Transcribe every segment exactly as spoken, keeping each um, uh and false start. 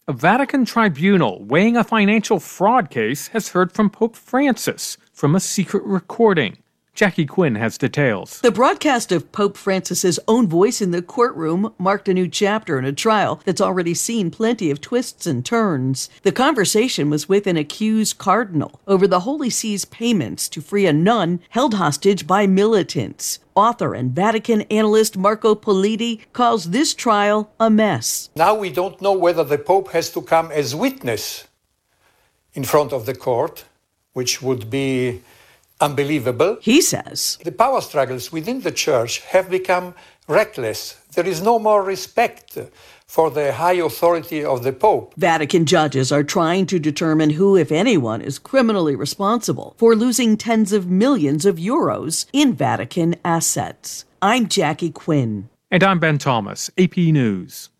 A Vatican tribunal weighing a financial fraud case has heard from Pope Francis from a secret recording. Jackie Quinn has details. The broadcast of Pope Francis's own voice in the courtroom marked a new chapter in a trial that's already seen plenty of twists and turns. The conversation was with an accused cardinal over the Holy See's payments to free a nun held hostage by militants. Author and Vatican analyst Marco Politi calls this trial a mess. Now we don't know whether the Pope has to come as witness in front of the court, which would be unbelievable. He says the power struggles within the church have become reckless. There is no more respect for the high authority of the Pope. Vatican judges are trying to determine who, if anyone, is criminally responsible for losing tens of millions of euros in Vatican assets. I'm Jackie Quinn. And I'm Ben Thomas, A P News.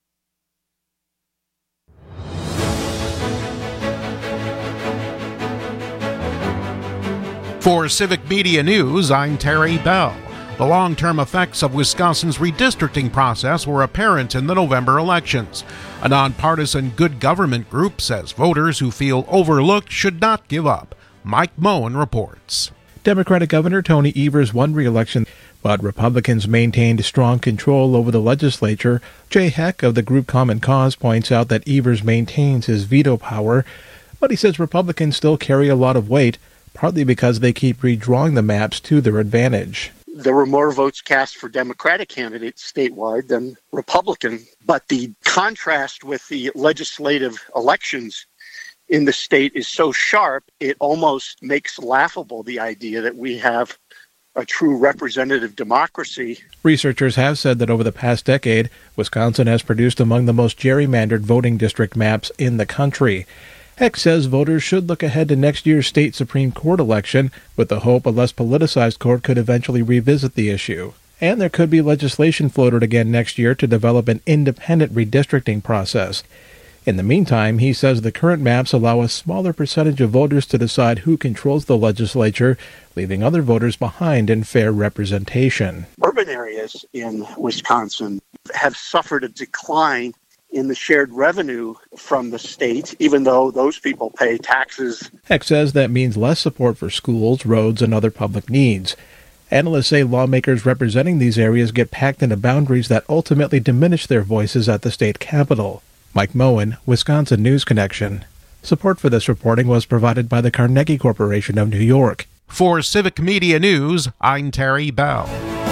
For Civic Media News, I'm Terry Bell. The long-term effects of Wisconsin's redistricting process were apparent in the November elections. A nonpartisan good government group says voters who feel overlooked should not give up. Mike Moen reports. Democratic Governor Tony Evers won re-election, but Republicans maintained strong control over the legislature. Jay Heck of the group Common Cause points out that Evers maintains his veto power, but he says Republicans still carry a lot of weight, partly because they keep redrawing the maps to their advantage. There were more votes cast for Democratic candidates statewide than Republican, but the contrast with the legislative elections in the state is so sharp, it almost makes laughable the idea that we have a true representative democracy. Researchers have said that over the past decade, Wisconsin has produced among the most gerrymandered voting district maps in the country. Heck says voters should look ahead to next year's state Supreme Court election with the hope a less politicized court could eventually revisit the issue. And there could be legislation floated again next year to develop an independent redistricting process. In the meantime, he says the current maps allow a smaller percentage of voters to decide who controls the legislature, leaving other voters behind in fair representation. Urban areas in Wisconsin have suffered a decline in the shared revenue from the state, even though those people pay taxes. Heck says that means less support for schools, roads, and other public needs. Analysts say lawmakers representing these areas get packed into boundaries that ultimately diminish their voices at the state capitol. Mike Moen, Wisconsin News Connection. Support for this reporting was provided by the Carnegie Corporation of New York. For Civic Media News, I'm Terry Bell.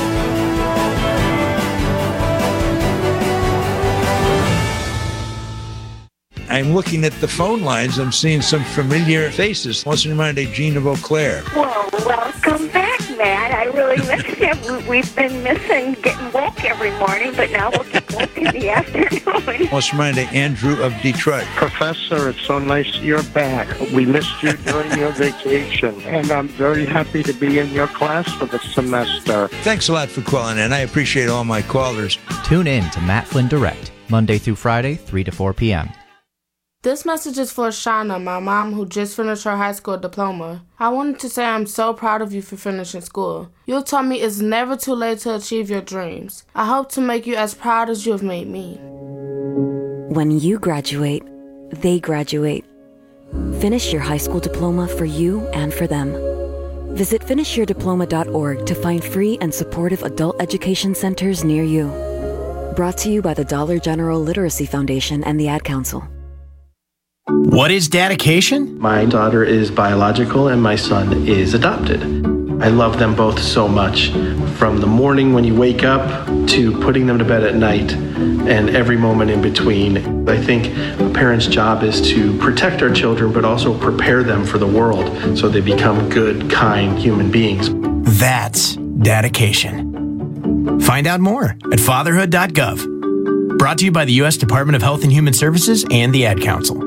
I'm looking at the phone lines. I'm seeing some familiar faces. What's in mind of Gina Beauclair? Well, welcome back, Matt. I really miss you. We've been missing getting woke every morning, but now we'll get woke in the afternoon. What's in mind of Andrew of Detroit? Professor, it's so nice you're back. We missed you during your vacation, and I'm very happy to be in your class for the semester. Thanks a lot for calling in. I appreciate all my callers. Tune in to Matt Flynn Direct, Monday through Friday, three to four p.m. This message is for Shauna, my mom, who just finished her high school diploma. I wanted to say I'm so proud of you for finishing school. You taught me it's never too late to achieve your dreams. I hope to make you as proud as you have made me. When you graduate, they graduate. Finish your high school diploma for you and for them. Visit finish your diploma dot org to find free and supportive adult education centers near you. Brought to you by the Dollar General Literacy Foundation and the Ad Council. What is dedication? My daughter is biological and my son is adopted. I love them both so much. From the morning when you wake up to putting them to bed at night and every moment in between. I think a parent's job is to protect our children but also prepare them for the world so they become good, kind human beings. That's dedication. Find out more at fatherhood dot gov. Brought to you by the U S Department of Health and Human Services and the Ad Council.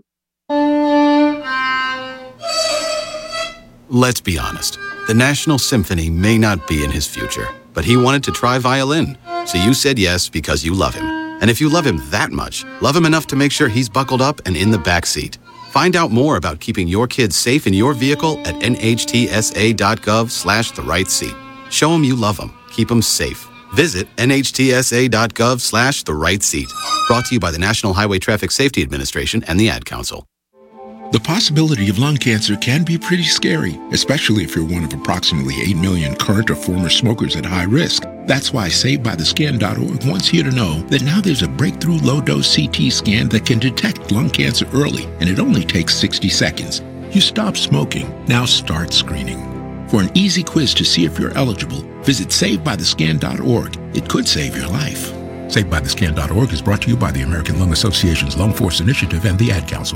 Let's be honest. The National Symphony may not be in his future, but he wanted to try violin. So you said yes because you love him. And if you love him that much, love him enough to make sure he's buckled up and in the back seat. Find out more about keeping your kids safe in your vehicle at N H T S A dot gov slash the right seat. Show him you love him. Keep him safe. Visit N H T S A dot gov slash the right seat. Brought to you by the National Highway Traffic Safety Administration and the Ad Council. The possibility of lung cancer can be pretty scary, especially if you're one of approximately eight million current or former smokers at high risk. That's why Saved By The Scan dot org wants you to know that now there's a breakthrough low-dose C T scan that can detect lung cancer early, and it only takes sixty seconds. You stop smoking, now start screening. For an easy quiz to see if you're eligible, visit Saved By The Scan dot org. It could save your life. Saved By The Scan dot org is brought to you by the American Lung Association's Lung Force Initiative and the Ad Council.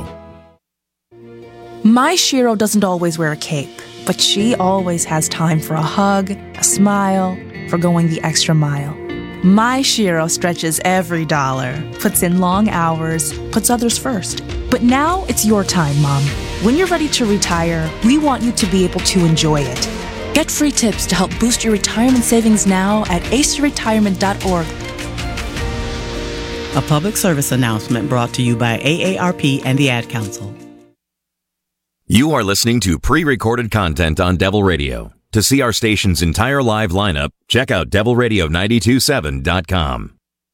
My Shiro doesn't always wear a cape, but she always has time for a hug, a smile, for going the extra mile. My Shiro stretches every dollar, puts in long hours, puts others first. But now it's your time, Mom. When you're ready to retire, we want you to be able to enjoy it. Get free tips to help boost your retirement savings now at ace retirement dot org. A public service announcement brought to you by A A R P and the Ad Council. You are listening to pre-recorded content on Devil Radio. To see our station's entire live lineup, check out devil radio nine two seven dot com.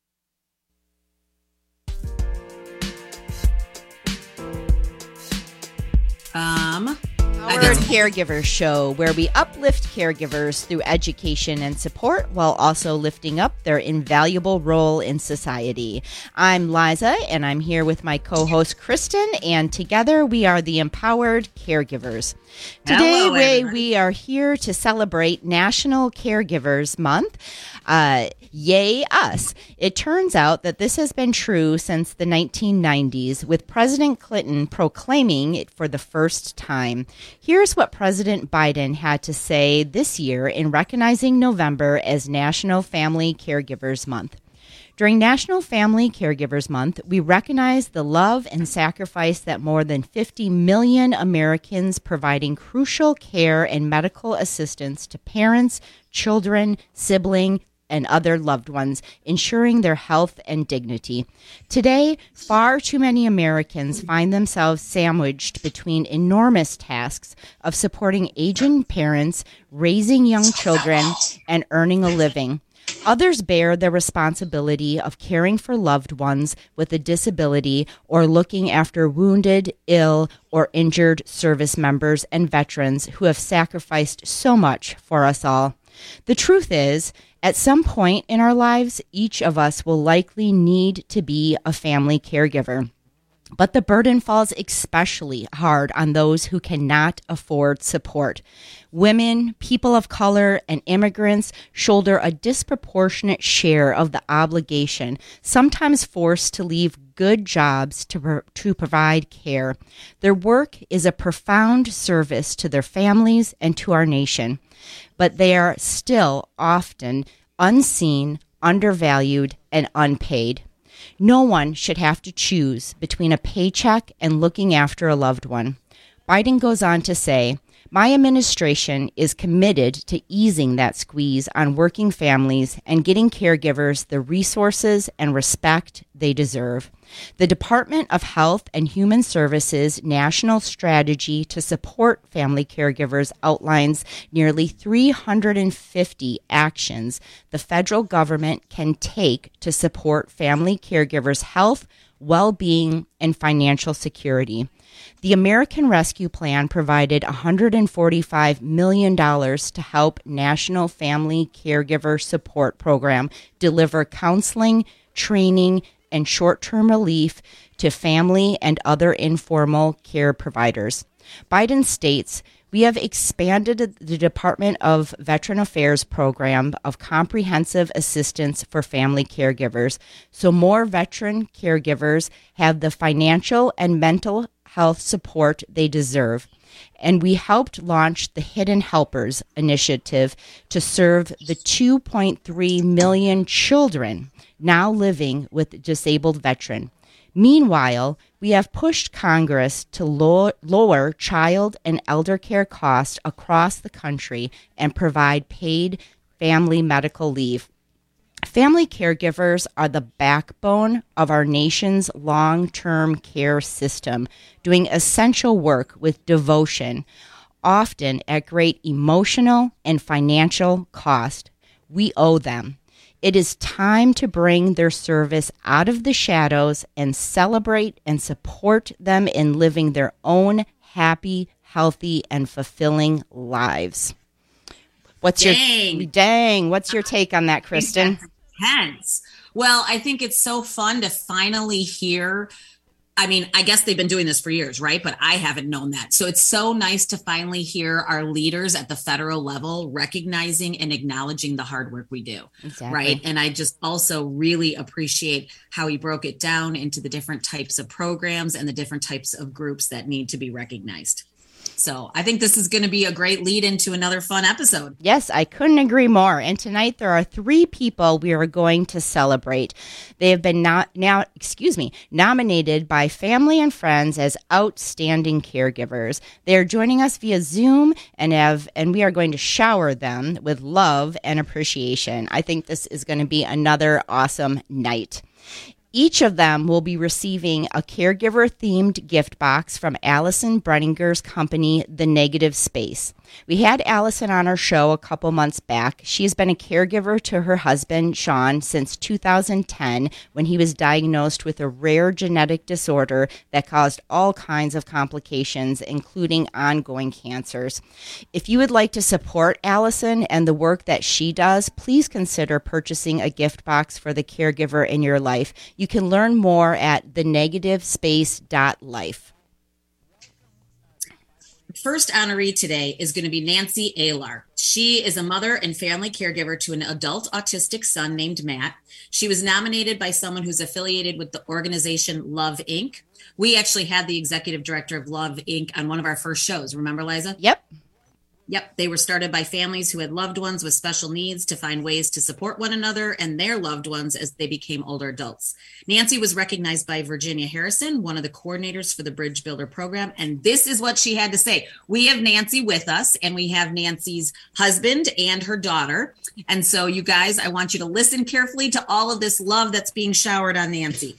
Um, Our Caregivers Show, where we uplift caregivers through education and support while also lifting up their invaluable role in society. I'm Liza, and I'm here with my co-host Kristen, and together we are the Empowered Caregivers. Today, Hello, Ray, we are here to celebrate National Caregivers Month. Uh, yay us. It turns out that this has been true since the nineteen nineties, with President Clinton proclaiming it for the first time. Here's what President Biden had to say this year in recognizing November as National Family Caregivers Month. During National Family Caregivers Month, we recognize the love and sacrifice that more than fifty million Americans providing crucial care and medical assistance to parents, children, siblings, and other loved ones, ensuring their health and dignity. Today, far too many Americans find themselves sandwiched between enormous tasks of supporting aging parents, raising young children, and earning a living. Others bear the responsibility of caring for loved ones with a disability or looking after wounded, ill, or injured service members and veterans who have sacrificed so much for us all. The truth is, at some point in our lives, each of us will likely need to be a family caregiver. But the burden falls especially hard on those who cannot afford support. Women, people of color, and immigrants shoulder a disproportionate share of the obligation, sometimes forced to leave good jobs to, to provide care. Their work is a profound service to their families and to our nation, but they are still often unseen, undervalued, and unpaid. No one should have to choose between a paycheck and looking after a loved one. Biden goes on to say, my administration is committed to easing that squeeze on working families and getting caregivers the resources and respect they deserve. The Department of Health and Human Services National Strategy to Support Family Caregivers outlines nearly three hundred fifty actions the federal government can take to support family caregivers' health, well-being, and financial security. The American Rescue Plan provided one hundred forty-five million dollars to help National Family Caregiver Support Program deliver counseling, training, and short-term relief to family and other informal care providers. Biden states, we have expanded the Department of Veteran Affairs program of comprehensive assistance for family caregivers, so more veteran caregivers have the financial and mental health support they deserve. And we helped launch the Hidden Helpers initiative to serve the two point three million children now living with disabled veteran. Meanwhile, we have pushed Congress to low, lower child and elder care costs across the country and provide paid family medical leave. Family caregivers are the backbone of our nation's long-term care system, doing essential work with devotion, often at great emotional and financial cost. We owe them. It is time to bring their service out of the shadows and celebrate and support them in living their own happy, healthy, and fulfilling lives. What's Dang. your dang? What's your take on that, Kristen? Intense. Well, I think it's so fun to finally hear. I mean, I guess they've been doing this for years, right? But I haven't known that. So it's so nice to finally hear our leaders at the federal level recognizing and acknowledging the hard work we do. Exactly. Right. And I just also really appreciate how he broke it down into the different types of programs and the different types of groups that need to be recognized. So I think this is going to be a great lead into another fun episode. Yes, I couldn't agree more. And tonight there are three people we are going to celebrate. They have been not now, excuse me, nominated by family and friends as outstanding caregivers. They are joining us via Zoom and have, and we are going to shower them with love and appreciation. I think this is going to be another awesome night. Each of them will be receiving a caregiver-themed gift box from Allison Brenninger's company, The Negative Space. We had Allison on our show a couple months back. She has been a caregiver to her husband, Sean, since two thousand ten, when he was diagnosed with a rare genetic disorder that caused all kinds of complications, including ongoing cancers. If you would like to support Allison and the work that she does, please consider purchasing a gift box for the caregiver in your life. You can learn more at the negative space dot life. First honoree today is going to be Nancy Alar. She is a mother and family caregiver to an adult autistic son named Matt. She was nominated by someone who's affiliated with the organization Love, Incorporated. We actually had the executive director of Love, Incorporated on one of our first shows. Remember, Liza? Yep. Yep. They were started by families who had loved ones with special needs to find ways to support one another and their loved ones as they became older adults. Nancy was recognized by Virginia Harrison, one of the coordinators for the Bridge Builder program. And this is what she had to say. We have Nancy with us, and we have Nancy's husband and her daughter. And so you guys, I want you to listen carefully to all of this love that's being showered on Nancy.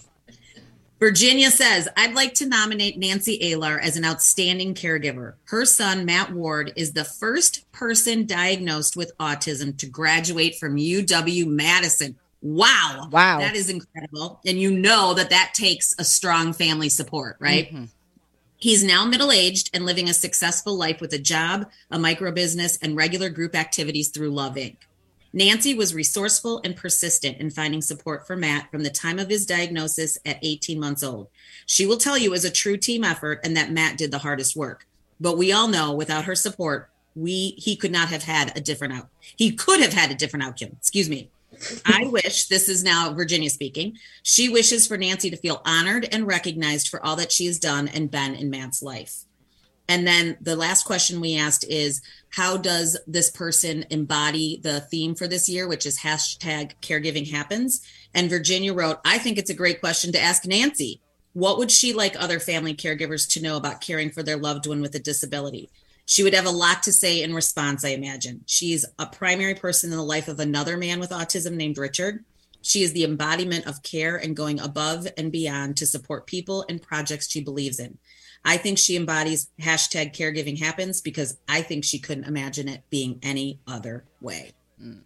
Virginia says, I'd like to nominate Nancy Alar as an outstanding caregiver. Her son, Matt Ward, is the first person diagnosed with autism to graduate from U W-Madison. Wow. Wow. That is incredible. And you know that that takes a strong family support, right? Mm-hmm. He's now middle-aged and living a successful life with a job, a micro business, and regular group activities through Love, Incorporated. Nancy was resourceful and persistent in finding support for Matt from the time of his diagnosis at eighteen months old. She will tell you it was a true team effort and that Matt did the hardest work. But we all know without her support, we he could not have had a different out. He could have had a different outcome. Excuse me. I wish, this is now Virginia speaking, she wishes for Nancy to feel honored and recognized for all that she has done and been in Matt's life. And then the last question we asked is, how does this person embody the theme for this year, which is hashtag caregiving happens? And Virginia wrote, I think it's a great question to ask Nancy. What would she like other family caregivers to know about caring for their loved one with a disability? She would have a lot to say in response, I imagine. She's a primary person in the life of another man with autism named Richard. She is the embodiment of care and going above and beyond to support people and projects she believes in. I think she embodies hashtag caregiving happens because I think she couldn't imagine it being any other way. Mm.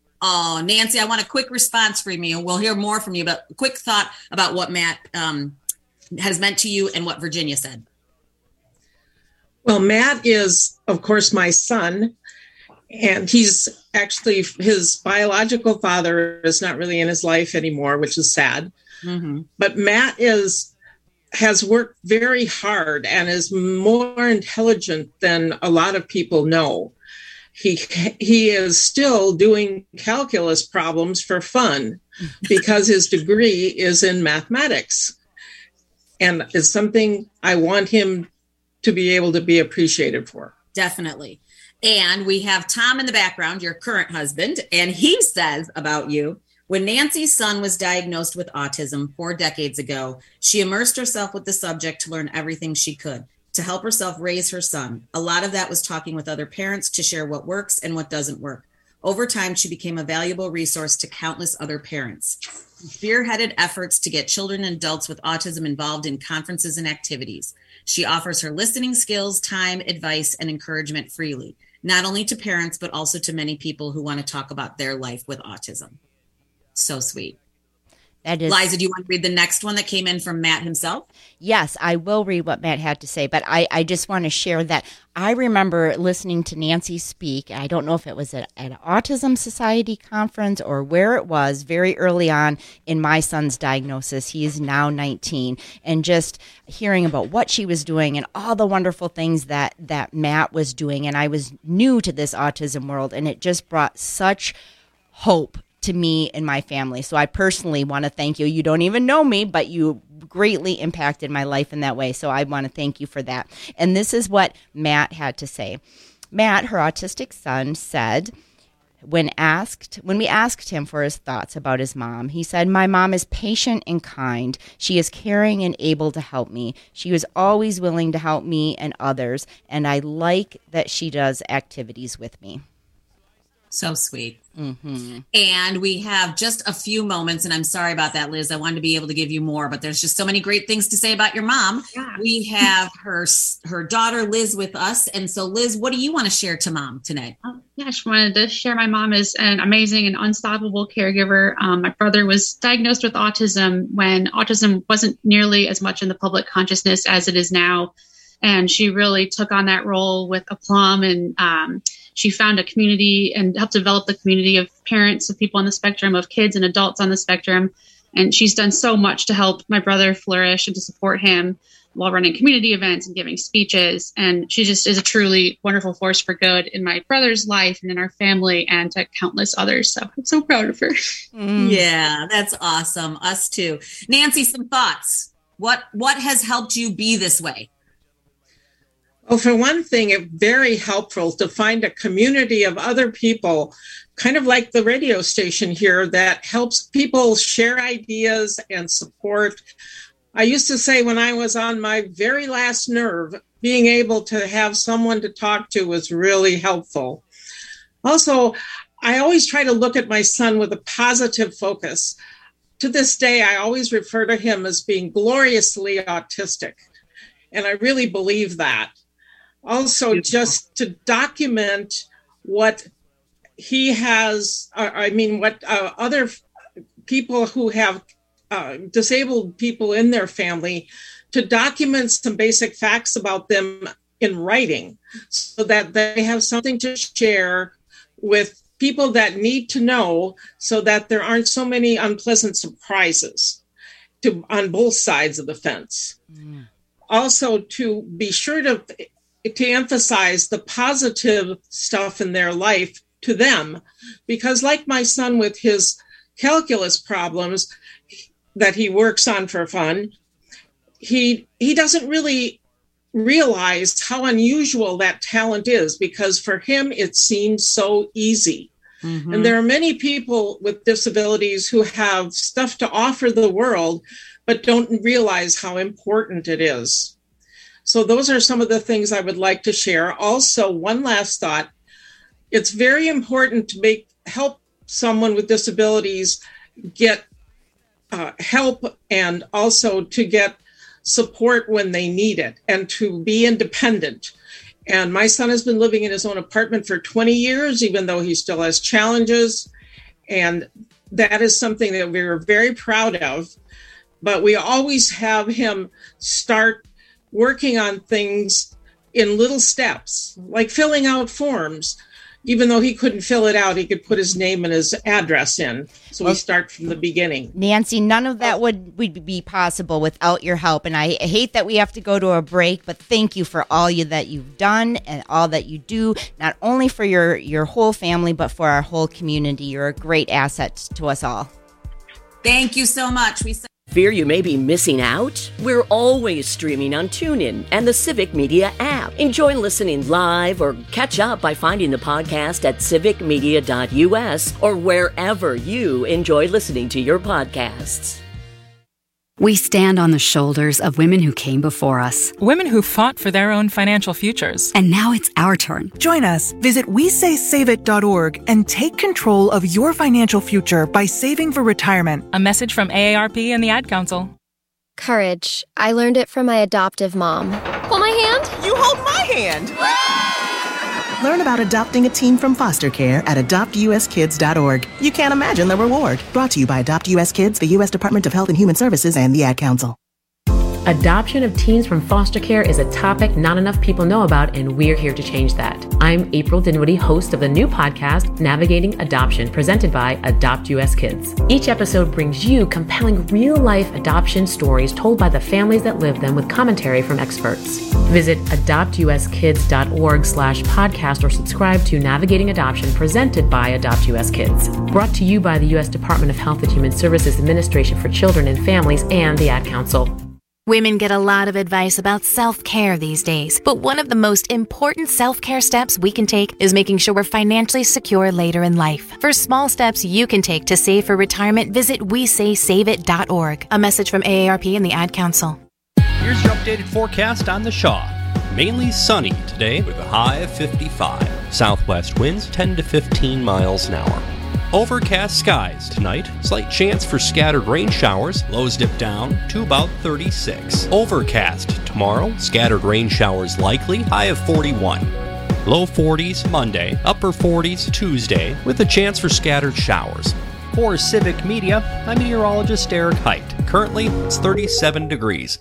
Oh, Nancy, I want a quick response from you. We'll hear more from you, but a quick thought about what Matt um, has meant to you and what Virginia said. Well, Matt is, of course, my son, and he's actually, his biological father is not really in his life anymore, which is sad. Mm-hmm. But Matt is has worked very hard and is more intelligent than a lot of people know. He he is still doing calculus problems for fun because his degree is in mathematics. And it's something I want him to be able to be appreciated for. Definitely. And we have Tom in the background, your current husband, and he says about you, when Nancy's son was diagnosed with autism four decades ago, she immersed herself with the subject to learn everything she could, to help herself raise her son. A lot of that was talking with other parents to share what works and what doesn't work. Over time, she became a valuable resource to countless other parents. She spearheaded efforts to get children and adults with autism involved in conferences and activities. She offers her listening skills, time, advice, and encouragement freely, not only to parents, but also to many people who want to talk about their life with autism. So sweet. That is, Liza, do you want to read the next one that came in from Matt himself? Yes, I will read what Matt had to say, but I, I just want to share that I remember listening to Nancy speak. I don't know if it was at, at an Autism Society conference or where it was very early on in my son's diagnosis. He is now nineteen, and just hearing about what she was doing and all the wonderful things that, that Matt was doing. And I was new to this autism world, and it just brought such hope to me and my family. So I personally want to thank you. You don't even know me, but you greatly impacted my life in that way. So I want to thank you for that. And this is what Matt had to say. Matt, her autistic son, said, when asked, when we asked him for his thoughts about his mom, he said, "My mom is patient and kind. She is caring and able to help me. She was always willing to help me and others, and I like that she does activities with me." So sweet. Mm-hmm. And we have just a few moments, and I'm sorry about that, Liz. I wanted to be able to give you more, but there's just so many great things to say about your mom. Yeah. We have her her daughter, Liz, with us. And so, Liz, what do you want to share to mom tonight? Oh, yeah, I just wanted to share my mom is an amazing and unstoppable caregiver. Um, my brother was diagnosed with autism when autism wasn't nearly as much in the public consciousness as it is now. And she really took on that role with aplomb, and um, she found a community and helped develop the community of parents, of people on the spectrum, of kids and adults on the spectrum. And she's done so much to help my brother flourish and to support him while running community events and giving speeches. And she just is a truly wonderful force for good in my brother's life and in our family and to countless others. So I'm so proud of her. Mm. Yeah, that's awesome. Us too. Nancy, some thoughts. What what has helped you be this way? Well, for one thing, it's very helpful to find a community of other people, kind of like the radio station here, that helps people share ideas and support. I used to say when I was on my very last nerve, being able to have someone to talk to was really helpful. Also, I always try to look at my son with a positive focus. To this day, I always refer to him as being gloriously autistic, and I really believe that. Also, just to document what he has, uh, I mean, what uh, other f- people who have uh, disabled people in their family, to document some basic facts about them in writing so that they have something to share with people that need to know, so that there aren't so many unpleasant surprises to on both sides of the fence. Mm. Also, to be sure to to emphasize the positive stuff in their life to them, because like my son with his calculus problems that he works on for fun, he he doesn't really realize how unusual that talent is, because for him it seems so easy. Mm-hmm. And there are many people with disabilities who have stuff to offer the world, but don't realize how important it is. So those are some of the things I would like to share. Also, one last thought. It's very important to make help someone with disabilities get uh, help, and also to get support when they need it, and to be independent. And my son has been living in his own apartment for twenty years, even though he still has challenges. And that is something that we were very proud of. But we always have him start working on things in little steps, like filling out forms. Even though he couldn't fill it out, he could put his name and his address in. So well, we start from the beginning. Nancy, none of that would, would be possible without your help. And I hate that we have to go to a break, but thank you for all you that you've done and all that you do, not only for your, your whole family, but for our whole community. You're a great asset to us all. Thank you so much. We Fear you may be missing out? We're always streaming on TuneIn and the Civic Media app. Enjoy listening live or catch up by finding the podcast at civic media dot u s or wherever you enjoy listening to your podcasts. We stand on the shoulders of women who came before us. Women who fought for their own financial futures. And now it's our turn. Join us. Visit we say save it dot org and take control of your financial future by saving for retirement. A message from A A R P and the Ad Council. Courage. I learned it from my adoptive mom. Hold my hand. You hold my hand. Learn about adopting a teen from foster care at adopt u s kids dot org. You can't imagine the reward. Brought to you by Adopt U S Kids, the U S Department of Health and Human Services, and the Ad Council. Adoption of teens from foster care is a topic not enough people know about, and we're here to change that. I'm April Dinwiddie, host of the new podcast, Navigating Adoption, presented by Adopt U S Kids. Each episode brings you compelling real-life adoption stories told by the families that live them with commentary from experts. Visit adopt u s kids dot org slash podcast or subscribe to Navigating Adoption, presented by Adopt U S Kids. Brought to you by the U S Department of Health and Human Services Administration for Children and Families and the Ad Council. Women get a lot of advice about self-care these days, but one of the most important self-care steps we can take is making sure we're financially secure later in life. For small steps you can take to save for retirement, visit we say save it dot org. A message from A A R P and the Ad Council. Here's your updated forecast on the Shaw. Mainly sunny today with a high of fifty-five. Southwest winds ten to fifteen miles an hour. Overcast skies tonight. Slight chance for scattered rain showers. Lows dip down to about thirty-six. Overcast tomorrow. Scattered rain showers likely. High of forty-one. Low forties Monday. Upper forties Tuesday with a chance for scattered showers. For Civic Media, I'm meteorologist Eric Height. Currently, it's thirty-seven degrees.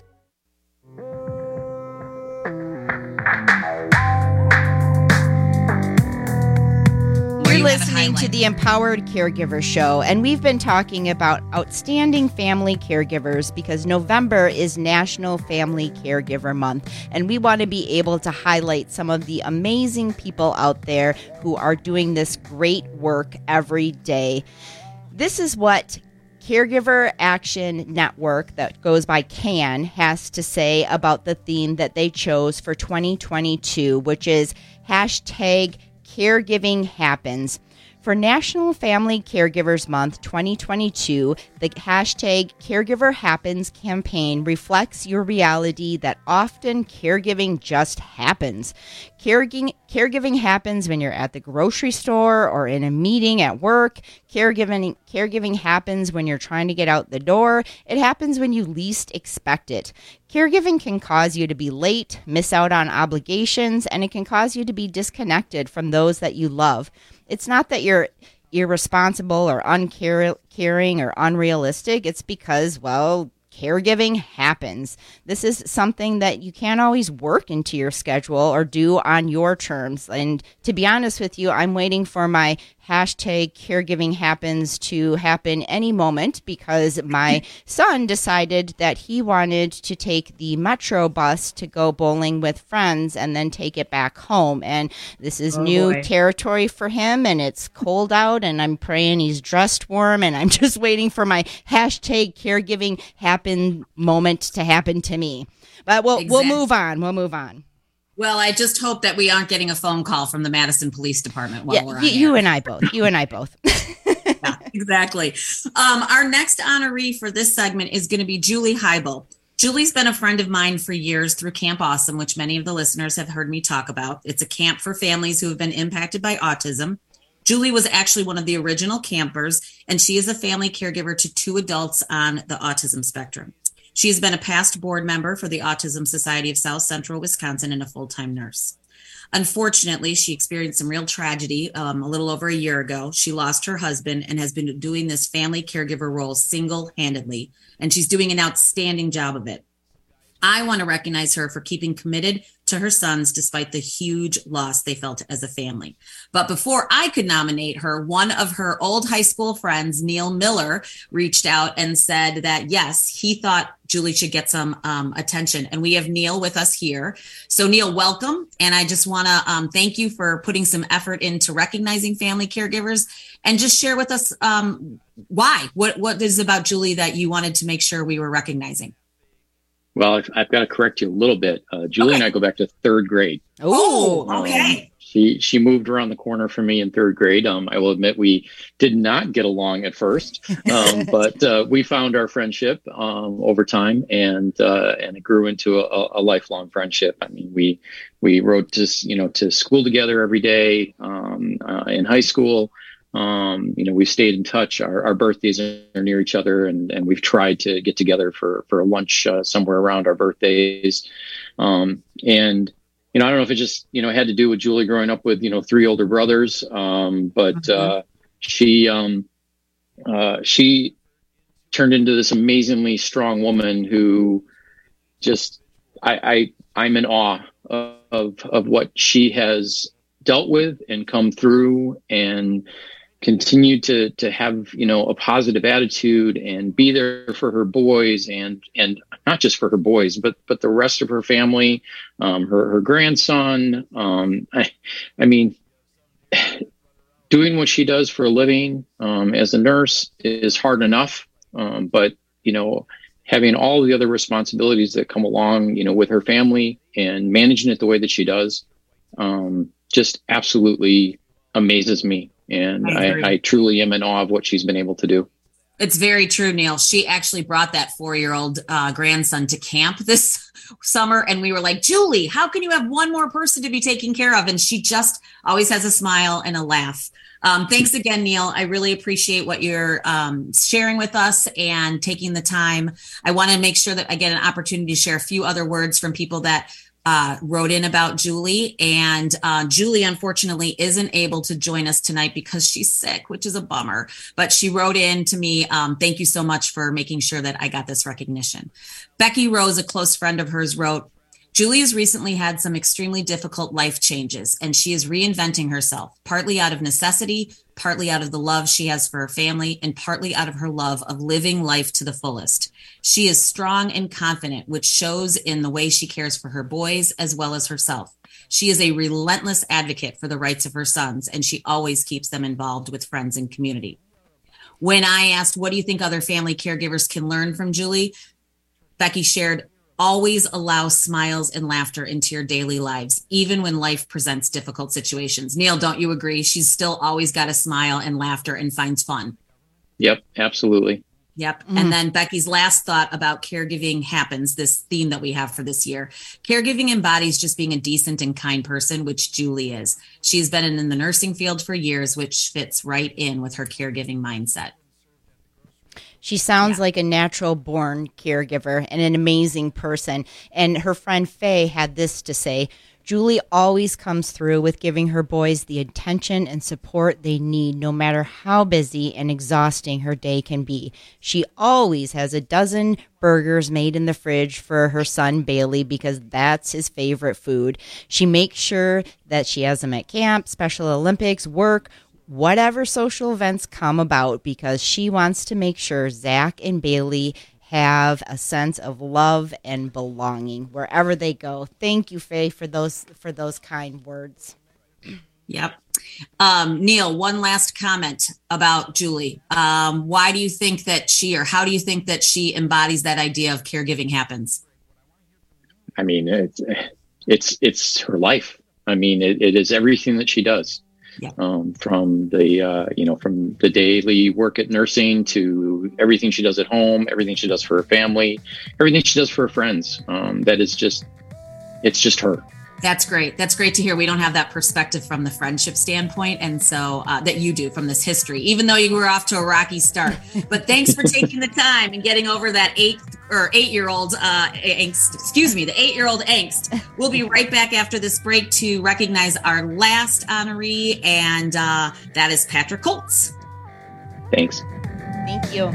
You're listening to the Empowered Caregiver Show, and we've been talking about outstanding family caregivers because November is National Family Caregiver Month, and we want to be able to highlight some of the amazing people out there who are doing this great work every day. This is what Caregiver Action Network, that goes by CAN, has to say about the theme that they chose for twenty twenty-two, which is hashtag Caregiving Happens. For National Family Caregivers Month twenty twenty-two, the hashtag Caregiver Happens campaign reflects your reality that often caregiving just happens. Caregiving, caregiving happens when you're at the grocery store or in a meeting at work. Caregiving, caregiving happens when you're trying to get out the door. It happens when you least expect it. Caregiving can cause you to be late, miss out on obligations, and it can cause you to be disconnected from those that you love. It's not that you're irresponsible or uncaring or unrealistic. It's because, well, caregiving happens. This is something that you can't always work into your schedule or do on your terms. And to be honest with you, I'm waiting for my hashtag Caregiving Happens to happen any moment because my son decided that he wanted to take the Metro bus to go bowling with friends and then take it back home. And this is oh, new boy. territory for him, and it's cold out, and I'm praying he's dressed warm, and I'm just waiting for my hashtag Caregiving Happen moment to happen to me. But we'll exactly. we'll move on. We'll move on. Well, I just hope that we aren't getting a phone call from the Madison Police Department while yeah, we're on y- air. You and I both. You and I both. Yeah, exactly. Um, our next honoree for this segment is going to be Julie Heibel. Julie's been a friend of mine for years through Camp Awesome, which many of the listeners have heard me talk about. It's a camp for families who have been impacted by autism. Julie was actually one of the original campers, and she is a family caregiver to two adults on the autism spectrum. She has been a past board member for the Autism Society of South Central Wisconsin and a full-time nurse. Unfortunately, she experienced some real tragedy um, a little over a year ago. She lost her husband and has been doing this family caregiver role single-handedly, and she's doing an outstanding job of it. I want to recognize her for keeping committed to her sons despite the huge loss they felt as a family. But before I could nominate her, one of her old high school friends, Neil Miller, reached out and said that, yes, he thought Julie should get some um, attention. And we have Neil with us here. So Neil, welcome. And I just want to um, thank you for putting some effort into recognizing family caregivers, and just share with us um, why, what, what is it about Julie that you wanted to make sure we were recognizing? Well, I've, I've got to correct you a little bit. Uh, Julie okay. and I go back to third grade. Oh, okay. Um, she she moved around the corner from me in third grade. Um, I will admit we did not get along at first, um, but uh, we found our friendship um, over time, and uh, and it grew into a, a lifelong friendship. I mean, we we rode to you know to school together every day um, uh, in high school. Um, you know, we've stayed in touch. Our, our birthdays are near each other, and, and we've tried to get together for, for a lunch uh, somewhere around our birthdays. Um, and you know, I don't know if it just, you know, had to do with Julie growing up with, you know, three older brothers. Um, but mm-hmm. uh, she, um, uh, she turned into this amazingly strong woman who just, I, I I'm in awe of, of what she has dealt with and come through and continue to, to have, you know, a positive attitude and be there for her boys and, and not just for her boys, but, but the rest of her family, um, her, her grandson. Um, I, I mean, doing what she does for a living, um, as a nurse is hard enough. Um, but, you know, having all the other responsibilities that come along, you know, with her family and managing it the way that she does, um, just absolutely amazes me. And I, I, I truly am in awe of what she's been able to do. It's very true, Neil. She actually brought that four-year-old uh, grandson to camp this summer. And we were like, Julie, how can you have one more person to be taken care of? And she just always has a smile and a laugh. Um, thanks again, Neil. I really appreciate what you're um, sharing with us and taking the time. I want to make sure that I get an opportunity to share a few other words from people that uh, wrote in about Julie. And uh, Julie, unfortunately, isn't able to join us tonight because she's sick, which is a bummer. But she wrote in to me, um, thank you so much for making sure that I got this recognition. Becky Rose, a close friend of hers, wrote, Julie has recently had some extremely difficult life changes, and she is reinventing herself, partly out of necessity, partly out of the love she has for her family, and partly out of her love of living life to the fullest. She is strong and confident, which shows in the way she cares for her boys as well as herself. She is a relentless advocate for the rights of her sons, and she always keeps them involved with friends and community. When I asked, what do you think other family caregivers can learn from Julie? Becky shared, always allow smiles and laughter into your daily lives, even when life presents difficult situations. Neil, don't you agree? She's still always got a smile and laughter and finds fun. Yep, absolutely. Yep. Mm. And then Becky's last thought about caregiving happens, this theme that we have for this year. Caregiving embodies just being a decent and kind person, which Julie is. She's been in the nursing field for years, which fits right in with her caregiving mindset. She sounds yeah. like a natural-born caregiver and an amazing person. And her friend Faye had this to say, Julie always comes through with giving her boys the attention and support they need, no matter how busy and exhausting her day can be. She always has a dozen burgers made in the fridge for her son Bailey because that's his favorite food. She makes sure that she has them at camp, Special Olympics, work, whatever social events come about, because she wants to make sure Zach and Bailey have a sense of love and belonging wherever they go. Thank you, Faye, for those for those kind words. Yep. Um, Neil, one last comment about Julie. Um, why do you think that she, or how do you think that she embodies that idea of caregiving happens? I mean, it's it's it's her life. I mean, it, it is everything that she does. Yeah. Um, from the, uh, you know, from the daily work at nursing to everything she does at home, everything she does for her family, everything she does for her friends. Um, that is just, it's just her. That's great. That's great to hear. We don't have that perspective from the friendship standpoint. And so uh, that you do from this history, even though you were off to a rocky start. But thanks for taking the time and getting over that eight or eight-year-old uh, angst. Excuse me, the eight-year-old angst. We'll be right back after this break to recognize our last honoree, and uh, that is Patrick Colts. Thanks. Thank you.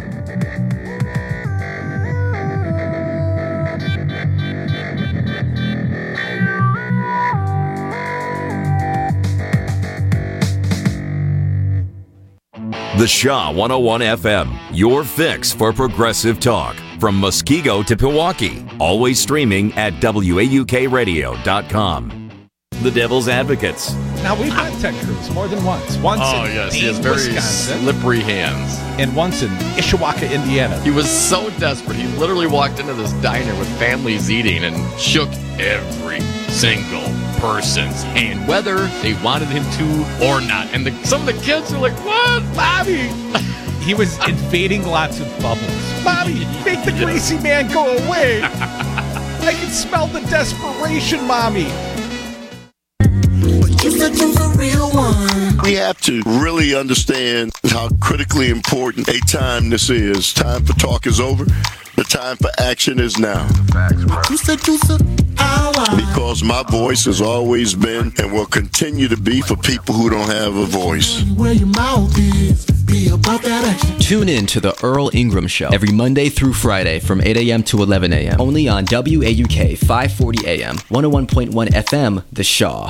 The Shaw one oh one F M, your fix for progressive talk. From Muskego to Pewaukee. Always streaming at W A U K radio dot com. The Devil's Advocates. Now, we've met Ted Cruz more than once. Once oh, in yes, Maine, he has very Wisconsin, slippery hands. And once in Ishawaka, Indiana. He was so desperate. He literally walked into this diner with families eating and shook every single person's hand, whether they wanted him to or not. And the, some of the kids are like, what, Bobby? He was invading lots of bubbles. Bobby, make the greasy man go away. I can smell the desperation, Mommy. If the dream's a real one, We have to really understand how critically important a time this is. Time for talk is over. The time for action is now. Because my voice has always been and will continue to be for people who don't have a voice. Tune in to the Earl Ingram Show every Monday through Friday from eight a.m. to eleven a.m. only on W A U K five forty A M, one oh one point one F M, The Shaw.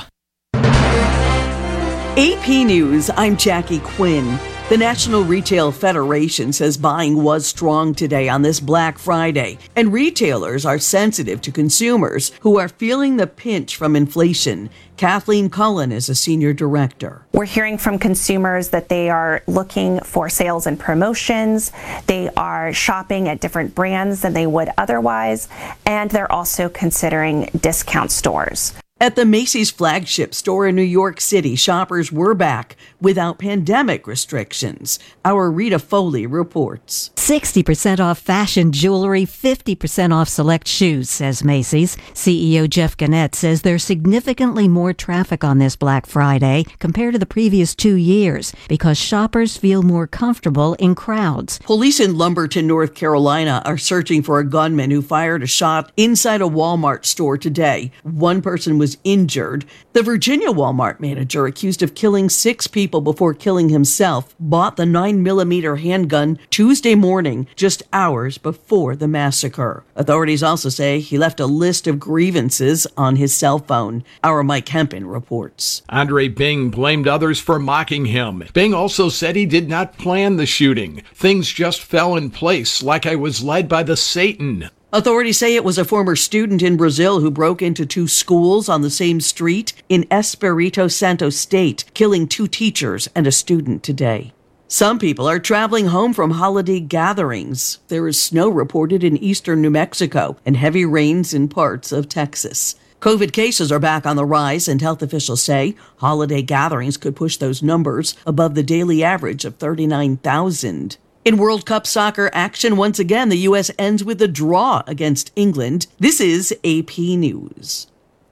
A P News, I'm Jackie Quinn. The National Retail Federation says buying was strong today on this Black Friday, and retailers are sensitive to consumers who are feeling the pinch from inflation. Kathleen Cullen is a senior director. We're hearing from consumers that they are looking for sales and promotions. They are shopping at different brands than they would otherwise, and they're also considering discount stores. At the Macy's flagship store in New York City, shoppers were back without pandemic restrictions. Our Rita Foley reports. sixty percent off fashion jewelry, fifty percent off select shoes, says Macy's. C E O Jeff Gannett says there's significantly more traffic on this Black Friday compared to the previous two years because shoppers feel more comfortable in crowds. Police in Lumberton, North Carolina are searching for a gunman who fired a shot inside a Walmart store today. One person was injured. The Virginia Walmart manager, accused of killing six people before killing himself, bought the nine millimeter handgun Tuesday morning, just hours before the massacre. Authorities also say he left a list of grievances on his cell phone. Our Mike Hempen reports. Andre Bing blamed others for mocking him. Bing also said he did not plan the shooting. Things just fell in place, like I was led by the Satan. Authorities say it was a former student in Brazil who broke into two schools on the same street in Espírito Santo State, killing two teachers and a student today. Some people are traveling home from holiday gatherings. There is snow reported in eastern New Mexico and heavy rains in parts of Texas. COVID cases are back on the rise, and health officials say holiday gatherings could push those numbers above the daily average of thirty-nine thousand. In World Cup soccer action, once again, the U S ends with a draw against England. This is A P News.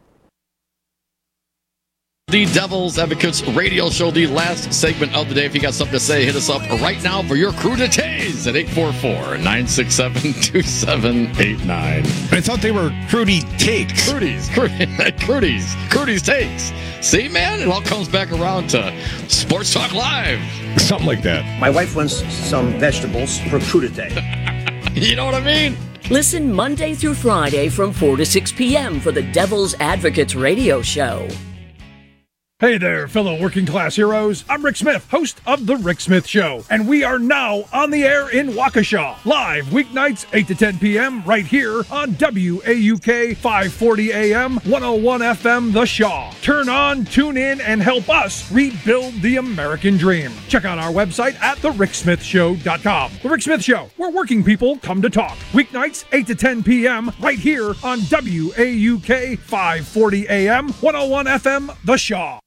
The Devil's Advocates radio show, the last segment of the day. If you got something to say, hit us up right now for your crudités at eight four four, nine six seven, two seven eight nine. I thought they were Crudy Takes. Crudies, Crudies, Crudies Takes. See, man, it all comes back around to Sports Talk Live. Something like that. My wife wants some vegetables for crudité. You know what I mean? Listen Monday through Friday from four to six p.m. for the Devil's Advocates radio show. Hey there, fellow working class heroes. I'm Rick Smith, host of The Rick Smith Show, and we are now on the air in Waukesha, live weeknights eight to ten p.m. right here on W A U K five forty A M, one oh one F M, The Shaw. Turn on, tune in, and help us rebuild the American dream. Check out our website at the rick smith show dot com. The Rick Smith Show, where working people come to talk. Weeknights eight to ten p.m. right here on W A U K five forty A M, one oh one F M, The Shaw.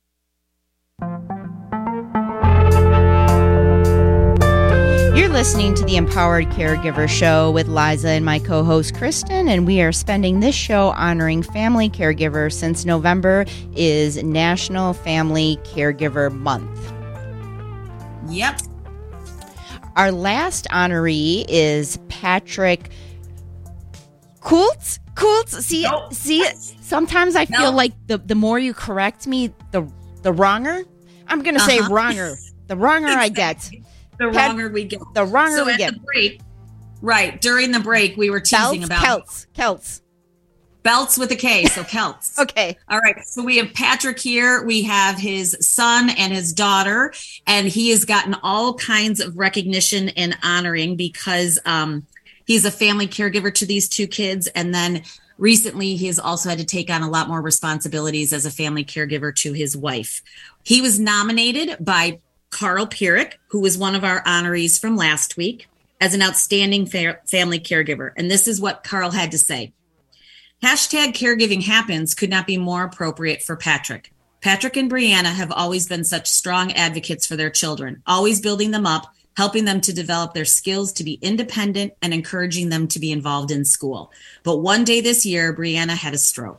You're listening to the Empowered Caregiver Show with Liza and my co-host Kristen, and we are spending this show honoring family caregivers since November is National Family Caregiver Month. Yep. Our last honoree is Patrick Kultz. Kultz. See, nope. see. Sometimes I feel nope. like the the more you correct me, the the wronger. I'm gonna uh-huh. say wronger. The wronger I get. The Pat, wronger we get. The wronger so we at get. The break, right, during the break, we were teasing Belts, about... Celts. Celts. Belts with a K, so Celts. Okay. All right, so we have Patrick here. We have his son and his daughter, and he has gotten all kinds of recognition and honoring because um, he's a family caregiver to these two kids, and then recently he has also had to take on a lot more responsibilities as a family caregiver to his wife. He was nominated by Carl Pierik, who was one of our honorees from last week, as an outstanding fa- family caregiver. And this is what Carl had to say. Hashtag caregiving happens could not be more appropriate for Patrick. Patrick and Brianna have always been such strong advocates for their children, always building them up, helping them to develop their skills to be independent and encouraging them to be involved in school. But one day this year, Brianna had a stroke.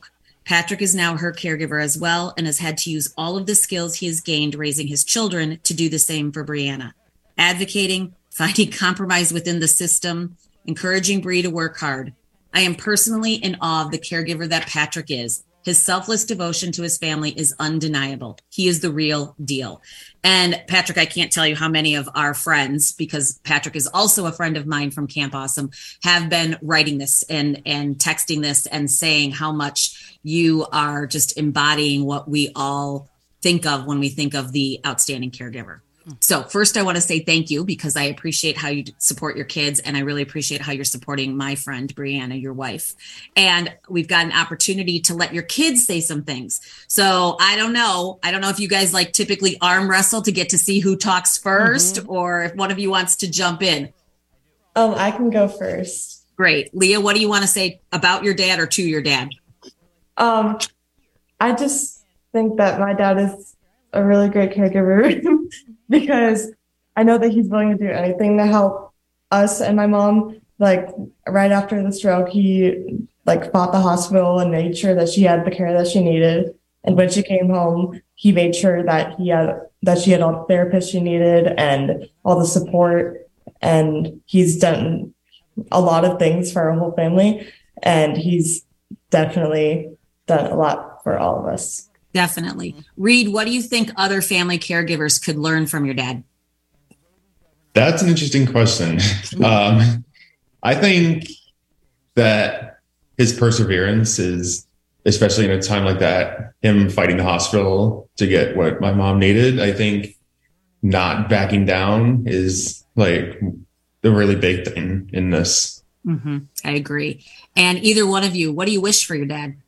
Patrick is now her caregiver as well and has had to use all of the skills he has gained raising his children to do the same for Brianna. Advocating, finding compromise within the system, encouraging Bree to work hard. I am personally in awe of the caregiver that Patrick is. His selfless devotion to his family is undeniable. He is the real deal. And Patrick, I can't tell you how many of our friends, because Patrick is also a friend of mine from Camp Awesome, have been writing this and, and texting this and saying how much you are just embodying what we all think of when we think of the outstanding caregiver. So first, I want to say thank you because I appreciate how you support your kids, and I really appreciate how you're supporting my friend, Brianna, your wife. And we've got an opportunity to let your kids say some things. So I don't know. I don't know if you guys like typically arm wrestle to get to see who talks first, mm-hmm. or if one of you wants to jump in. Um, I can go first. Great. Leah, what do you want to say about your dad or to your dad? Um, I just think that my dad is a really great caregiver. Because I know that he's willing to do anything to help us and my mom. Like right after the stroke, he like fought the hospital and made sure that she had the care that she needed. And when she came home, he made sure that he had that she had all the therapists she needed and all the support. And he's done a lot of things for our whole family. And he's definitely done a lot for all of us. Definitely. Reed, what do you think other family caregivers could learn from your dad? That's an interesting question. um, I think that his perseverance is, especially in a time like that, him fighting the hospital to get what my mom needed. I think not backing down is like the really big thing in this. Mm-hmm. I agree. And either one of you, what do you wish for your dad?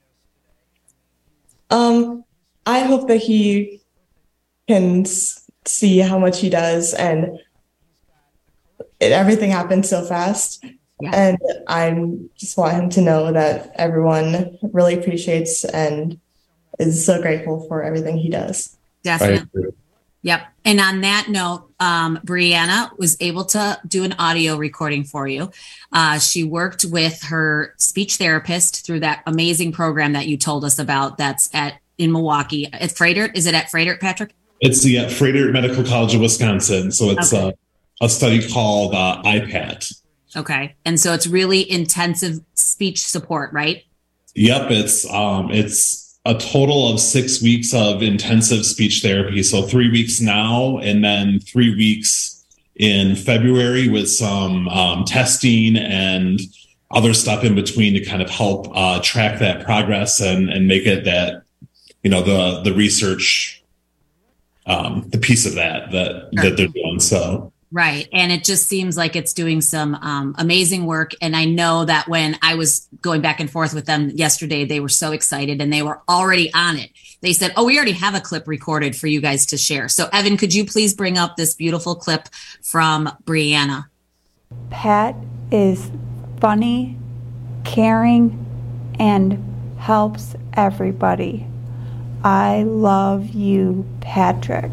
Um, I hope that he can s- see how much he does, and it, everything happened so fast. Yeah. And I just want him to know that everyone really appreciates and is so grateful for everything he does. Definitely. Yep. And on that note, um, Brianna was able to do an audio recording for you. Uh, she worked with her speech therapist through that amazing program that you told us about that's at in Milwaukee. At Froedtert. Is it at Froedtert, Patrick? It's the uh, Froedtert Medical College of Wisconsin. So it's okay. uh, a study called uh, I P A T. Okay. And so it's really intensive speech support, right? Yep. It's um, it's a total of six weeks of intensive speech therapy. So three weeks now, and then three weeks in February with some um, testing and other stuff in between to kind of help uh, track that progress and, and make it that, you know, the, the research, um, the piece of that, that, sure. that they're doing. So. Right. And it just seems like it's doing some um, amazing work. And I know that when I was going back and forth with them yesterday, they were so excited and they were already on it. They said, oh, we already have a clip recorded for you guys to share. So Evan, could you please bring up this beautiful clip from Brianna? Pat is funny, caring, and helps everybody. I love you, Patrick.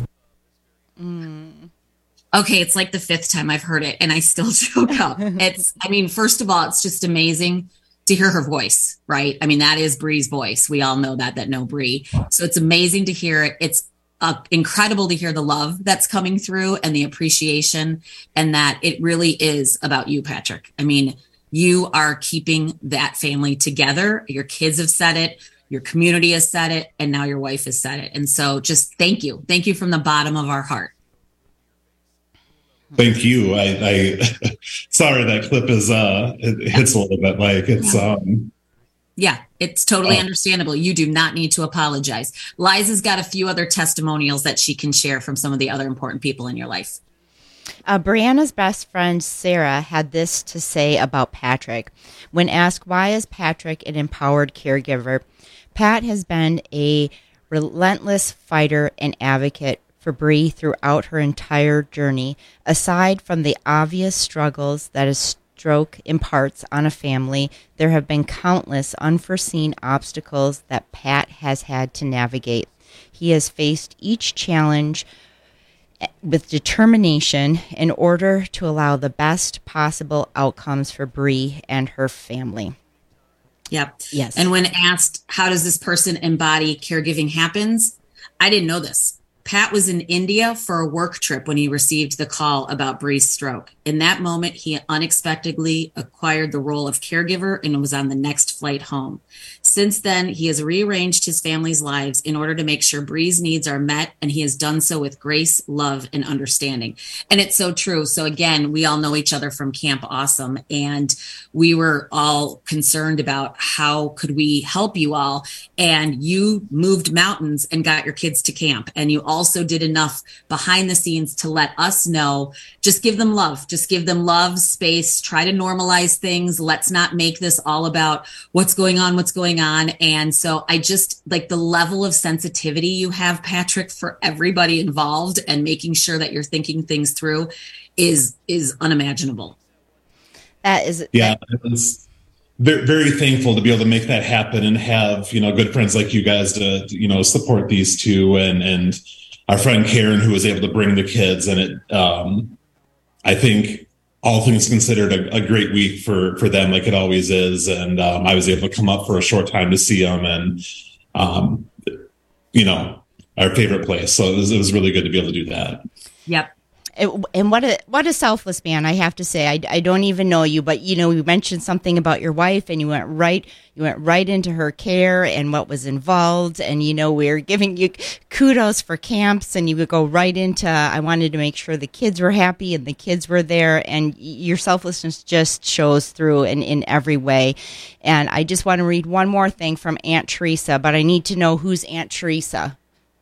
Mm. Okay, it's like the fifth time I've heard it, and I still choke up. It's, I mean, first of all, it's just amazing to hear her voice, right? I mean, that is Bree's voice. We all know that, that know Bree. So it's amazing to hear it. It's uh, incredible to hear the love that's coming through and the appreciation, and that it really is about you, Patrick. I mean, you are keeping that family together. Your kids have said it. Your community has said it, and now your wife has said it. And so just thank you. Thank you from the bottom of our heart. Thank you. I, I sorry, that clip is, uh, it hits a little bit like it's, um, yeah, it's totally uh, understandable. You do not need to apologize. Liza's got a few other testimonials that she can share from some of the other important people in your life. Uh, Brianna's best friend, Sarah, had this to say about Patrick. When asked why is Patrick an empowered caregiver, Pat has been a relentless fighter and advocate for Bree throughout her entire journey. Aside from the obvious struggles that a stroke imparts on a family, there have been countless unforeseen obstacles that Pat has had to navigate. He has faced each challenge with determination in order to allow the best possible outcomes for Bree and her family. Yep. Yes. And when asked, how does this person embody caregiving happens? I didn't know this. Pat was in India for a work trip when he received the call about Bree's stroke. In that moment, he unexpectedly acquired the role of caregiver and was on the next flight home. Since then, he has rearranged his family's lives in order to make sure Bree's needs are met, and he has done so with grace, love, and understanding. And it's so true. So again, we all know each other from Camp Awesome, and we were all concerned about how could we help you all. And you moved mountains and got your kids to camp, and you also did enough behind the scenes to let us know, just give them love. Just give them love, space, try to normalize things. Let's not make this all about what's going on, what's going on. And so I just like the level of sensitivity you have, Patrick, for everybody involved and making sure that you're thinking things through is, is unimaginable. That is, yeah, it's very, very thankful to be able to make that happen and have, you know, good friends like you guys to, you know, support these two, and, and our friend Karen, who was able to bring the kids. And it, um, I think all things considered, a, a great week for, for them, like it always is. And um, I was able to come up for a short time to see them, and, um, you know, our favorite place. So it was, it was really good to be able to do that. Yep. It, and what a what a selfless man, I have to say. I, I don't even know you, but you know, you mentioned something about your wife, and you went right you went right into her care and what was involved. And you know, we're giving you kudos for camps, and you would go right into, I wanted to make sure the kids were happy and the kids were there, and your selflessness just shows through in, in every way. And I just want to read one more thing from Aunt Teresa, but I need to know who's Aunt Teresa.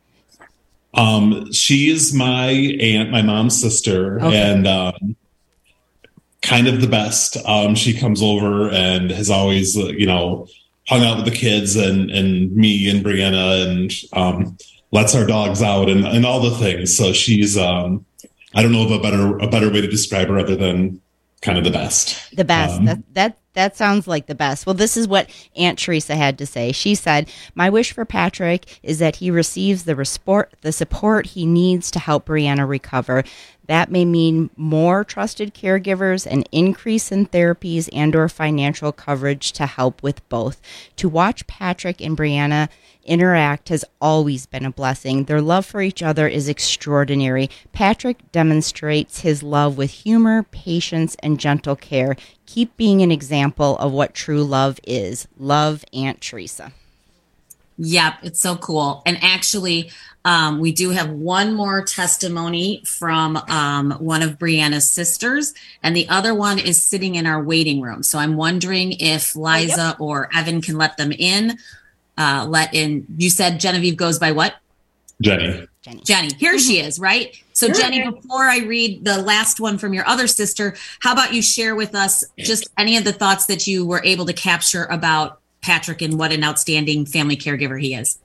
Um, she is my aunt, my mom's sister, okay. and um, kind of the best. Um, she comes over and has always, uh, you know, hung out with the kids and, and me and Brianna, and um, lets our dogs out and, and all the things. So she's, um, I don't know of a better a better way to describe her other than kind of the best. The best. Um, that that that sounds like the best. Well, this is what Aunt Teresa had to say. She said, "My wish for Patrick is that he receives the resport, the support he needs to help Brianna recover. That may mean more trusted caregivers, an increase in therapies, and or financial coverage to help with both. To watch Patrick and Brianna interact has always been a blessing. Their love for each other is extraordinary. Patrick demonstrates his love with humor, patience, and gentle care. Keep being an example of what true love is. Love, Aunt Teresa." Yep, it's so cool. And actually, um, we do have one more testimony from um, one of Brianna's sisters, and the other one is sitting in our waiting room. So I'm wondering if Liza oh, yep. or Evan can let them in. Uh, let in. You said Genevieve goes by what? Jenny. Jenny. Jenny. Here she is, right? So, Jenny, before I read the last one from your other sister, how about you share with us just any of the thoughts that you were able to capture about Patrick and what an outstanding family caregiver he is?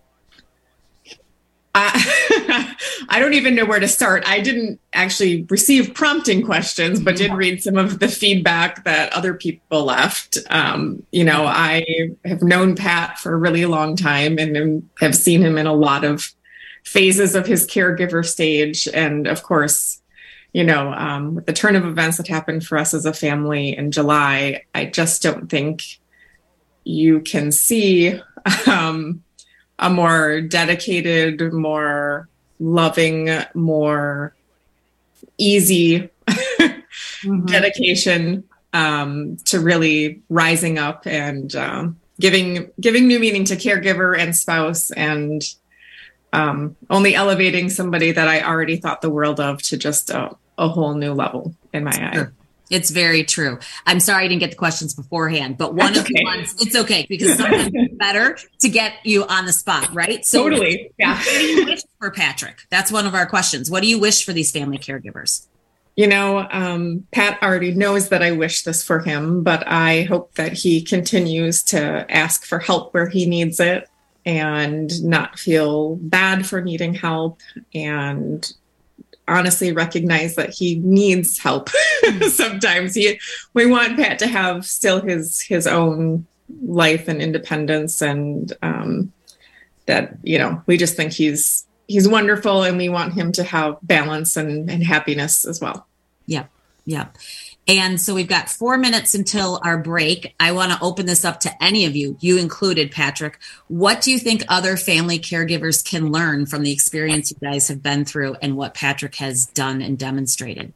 I, I don't even know where to start. I didn't actually receive prompting questions, but did read some of the feedback that other people left. Um, you know, I have known Pat for a really long time and have seen him in a lot of phases of his caregiver stage. And of course, you know, um, with the turn of events that happened for us as a family in July, I just don't think you can see um, a more dedicated, more loving, more easy mm-hmm. dedication um, to really rising up and um, giving giving new meaning to caregiver and spouse, and um, only elevating somebody that I already thought the world of to just a, a whole new level in my eye. Sure. It's very true. I'm sorry I didn't get the questions beforehand, but one That's of okay. the ones, it's okay, because sometimes it's better to get you on the spot, right? So totally. Yeah. What do you wish for Patrick? That's one of our questions. What do you wish for these family caregivers? You know, um, Pat already knows that I wish this for him, but I hope that he continues to ask for help where he needs it and not feel bad for needing help, and honestly recognize that he needs help. Sometimes he, we want Pat to have still his, his own life and independence. And, um, that, you know, we just think he's, he's wonderful, and we want him to have balance and, and happiness as well. Yeah. Yep. And so we've got four minutes until our break. I want to open this up to any of you, you included, Patrick. What do you think other family caregivers can learn from the experience you guys have been through and what Patrick has done and demonstrated?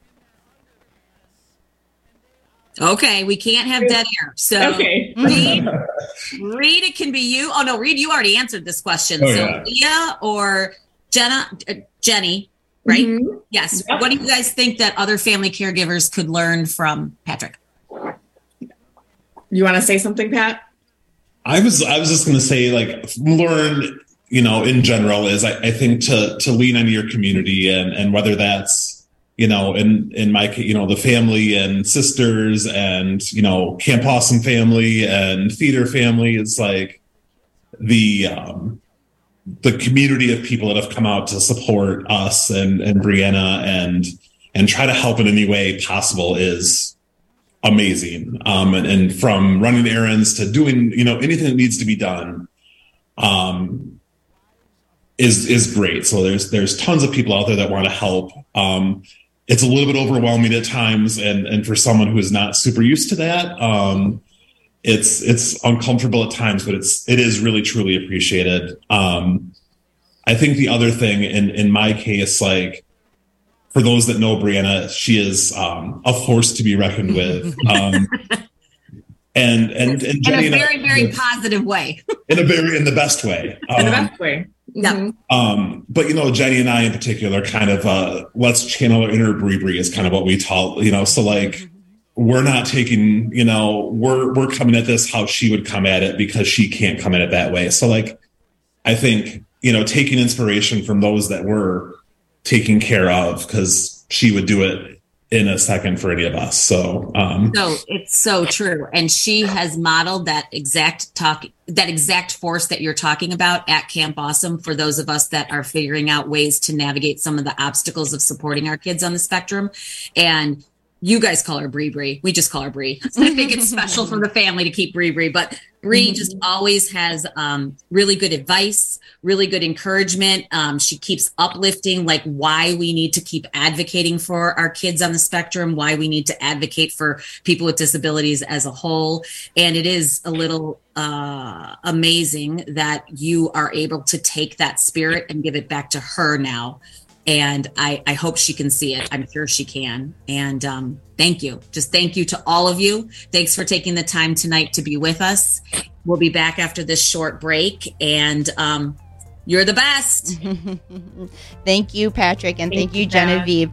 Okay, we can't have dead air. So, okay. Reed, Reed, it can be you. Oh, no, Reed, you already answered this question. Oh, so, yeah. Leah or Jenna, uh, Jenny, right? Mm-hmm. Yes. Yep. What do you guys think that other family caregivers could learn from Patrick? You want to say something, Pat? I was I was just going to say, like, learn, you know, in general is I, I think to to lean on your community, and and whether that's, you know, in in my, you know, the family and sisters and, you know, Camp Awesome family and theater family, it's like the um, the community of people that have come out to support us and, and Brianna and, and try to help in any way possible is amazing. Um, and, and from running errands to doing, you know, anything that needs to be done, um, is, is great. So there's, there's tons of people out there that want to help. Um, it's a little bit overwhelming at times. And, and for someone who is not super used to that, um, It's it's uncomfortable at times, but it's it is really truly appreciated. Um, I think the other thing in in my case, like for those that know Brianna, she is um, a force to be reckoned with, um, and and and Jenny in a very I, very positive way. in a very in the best way. Um, in the best way. Yeah. Um, but you know, Jenny and I in particular, kind of uh, let's channel our inner Bri Bri is kind of what we tell, you know. So like. We're not taking, you know, we're we're coming at this how she would come at it because she can't come at it that way. So like, I think, you know, taking inspiration from those that we're taking care of, because she would do it in a second for any of us. So, um, so it's so true. And she has modeled that exact talk, that exact force that you're talking about at Camp Awesome for those of us that are figuring out ways to navigate some of the obstacles of supporting our kids on the spectrum. And you guys call her Bri Bri. We just call her Bri. I think it's special for the family to keep Bri Bri, but Bri mm-hmm. just always has um, really good advice, really good encouragement. Um, she keeps uplifting, like why we need to keep advocating for our kids on the spectrum, why we need to advocate for people with disabilities as a whole. And it is a little uh, amazing that you are able to take that spirit and give it back to her now. And I, I hope she can see it. I'm sure she can. And um, thank you. Just thank you to all of you. Thanks for taking the time tonight to be with us. We'll be back after this short break. And um, you're the best. Thank you, Patrick. And thank, thank you, Genevieve.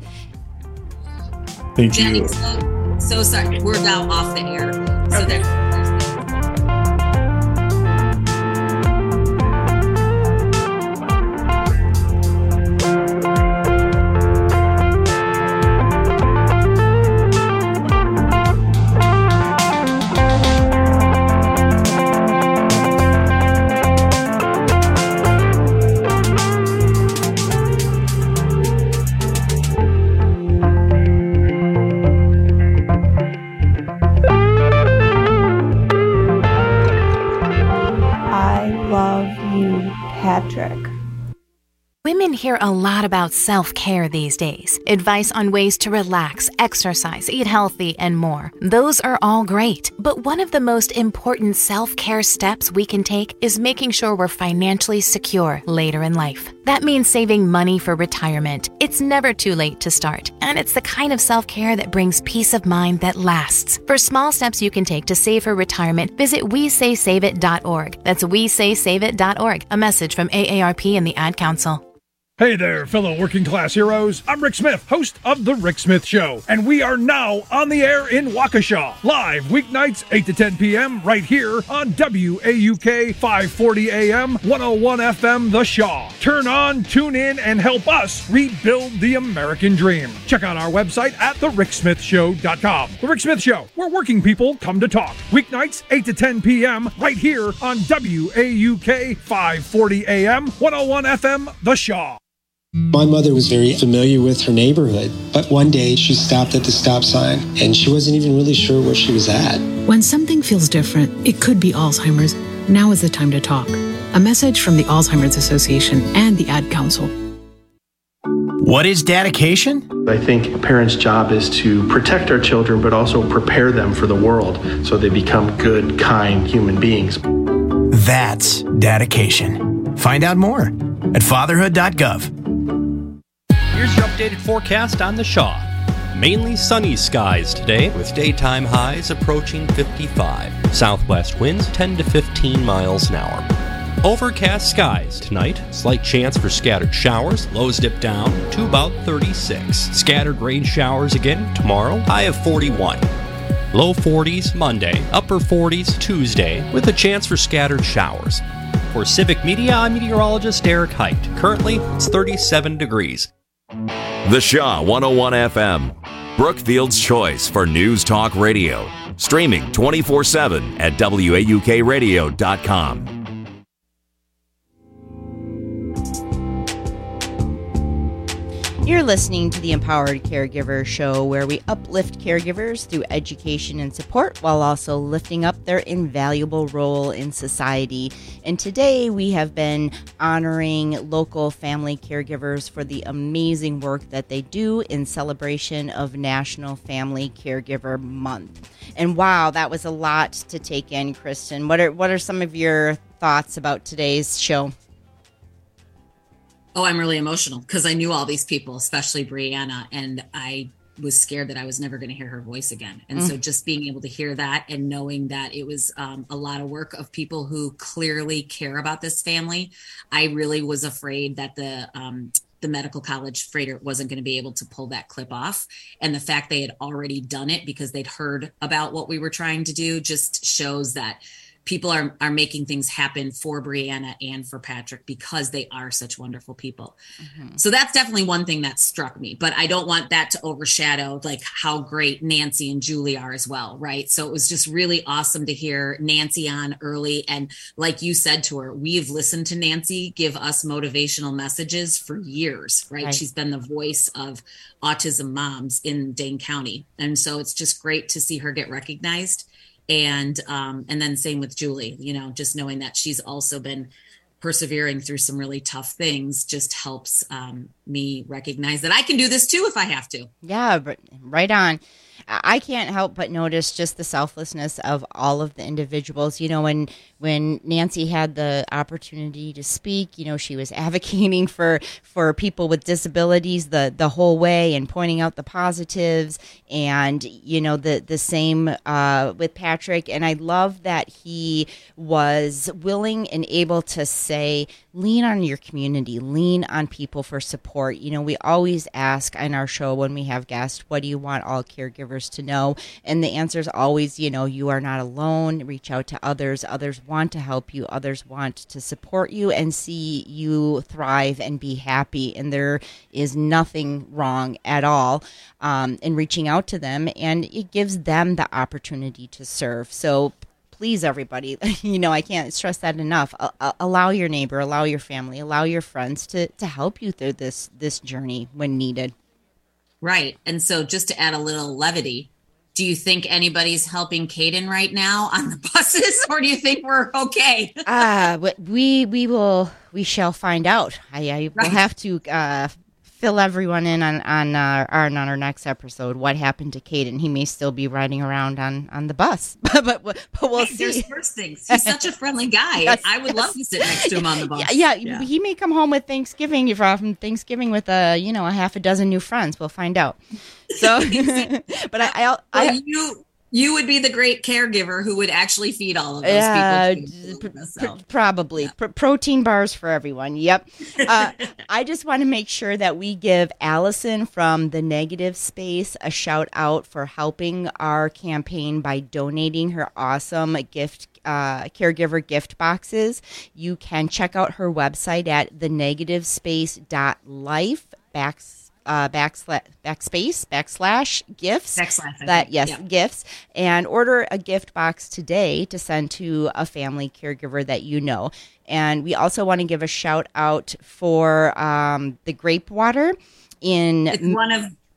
Thank Jenny, you. So, so sorry. We're now off the air. So okay. there's Patrick. Women hear a lot about self-care these days. Advice on ways to relax, exercise, eat healthy, and more. Those are all great. But one of the most important self-care steps we can take is making sure we're financially secure later in life. That means saving money for retirement. It's never too late to start. And it's the kind of self-care that brings peace of mind that lasts. For small steps you can take to save for retirement, visit we say save it dot org. That's we say save it dot org. A message from A A R P and the Ad Council. Hey there, fellow working class heroes. I'm Rick Smith, host of The Rick Smith Show, and we are now on the air in Waukesha, live weeknights eight to ten p.m. right here on W A U K five forty A M, one oh one F M The Shaw. Turn on, tune in, and help us rebuild the American dream. Check out our website at the rick smith show dot com. The Rick Smith Show, where working people come to talk. Weeknights eight to ten p.m. right here on W A U K five forty A M, one oh one F M The Shaw. My mother was very familiar with her neighborhood, but one day she stopped at the stop sign and she wasn't even really sure where she was at. When something feels different, it could be Alzheimer's. Now is the time to talk. A message from the Alzheimer's Association and the Ad Council. What is dedication? I think a parent's job is to protect our children, but also prepare them for the world so they become good, kind human beings. That's dedication. Find out more at fatherhood dot gov. Here's your updated forecast on the Shaw. Mainly sunny skies today with daytime highs approaching fifty-five. Southwest winds ten to fifteen miles an hour. Overcast skies tonight. Slight chance for scattered showers. Lows dip down to about thirty-six. Scattered rain showers again tomorrow. High of forty-one. Low forties Monday. Upper forties Tuesday with a chance for scattered showers. For Civic Media, I'm meteorologist Eric Height. Currently, it's thirty-seven degrees. The Shaw one oh one F M. Brookfield's choice for news talk radio. Streaming twenty-four seven at W A U K radio dot com. You're listening to the Empowered Caregiver Show, where we uplift caregivers through education and support while also lifting up their invaluable role in society. And today we have been honoring local family caregivers for the amazing work that they do in celebration of National Family Caregiver Month. And wow, that was a lot to take in, Kristen. What are what are some of your thoughts about today's show? Oh, I'm really emotional because I knew all these people, especially Brianna, and I was scared that I was never going to hear her voice again. And mm. so just being able to hear that and knowing that it was um, a lot of work of people who clearly care about this family, I really was afraid that the um, the medical college freighter wasn't going to be able to pull that clip off. And the fact they had already done it because they'd heard about what we were trying to do just shows that people are, are making things happen for Brianna and for Patrick because they are such wonderful people. Mm-hmm. So that's definitely one thing that struck me, but I don't want that to overshadow like how great Nancy and Julie are as well. Right. So it was just really awesome to hear Nancy on early. And like you said to her, we've listened to Nancy give us motivational messages for years, right? right. She's been the voice of autism moms in Dane County. And so it's just great to see her get recognized. And um, and then same with Julie, you know, just knowing that she's also been persevering through some really tough things just helps um, me recognize that I can do this too if I have to. Yeah, but right on. I can't help but notice just the selflessness of all of the individuals. You know, when when Nancy had the opportunity to speak, you know, she was advocating for for people with disabilities the, the whole way and pointing out the positives. And, you know, the, the same uh, with Patrick. And I love that he was willing and able to say, lean on your community, lean on people for support. You know, we always ask on our show when we have guests, what do you want all caregivers to know? And the answer is always, you know, you are not alone. Reach out to others. Others want to help you. Others want to support you and see you thrive and be happy. And there is nothing wrong at all um, in reaching out to them. And it gives them the opportunity to serve. So please, everybody, you know, I can't stress that enough. Uh, allow your neighbor, allow your family, allow your friends to, to help you through this this journey when needed. Right. And so just to add a little levity, do you think anybody's helping Caden right now on the buses, or do you think we're okay? uh, we we will we shall find out. I, I right. will have to uh, fill everyone in on on, uh, on on our next episode. What happened to Caden? He may still be riding around on, on the bus, but but, but we'll hey, see. There's worse things. He's such a friendly guy. yes, I would yes. love to sit next to him on the bus. Yeah, yeah, yeah, he may come home with Thanksgiving from Thanksgiving with a you know a half a dozen new friends. We'll find out. So, but I, I, I well, you you would be the great caregiver who would actually feed all of those uh, people. Pr- pr- probably yeah. pr- protein bars for everyone. Yep. Uh, I just want to make sure that we give Allison from the Negative Space a shout out for helping our campaign by donating her awesome gift. Uh, caregiver gift boxes. You can check out her website at the negative space dot life backs uh backslash backspace backslash gifts backslash, that yes yeah. gifts, and order a gift box today to send to a family caregiver that you know. And we also want to give a shout out for um the grape water in it's one of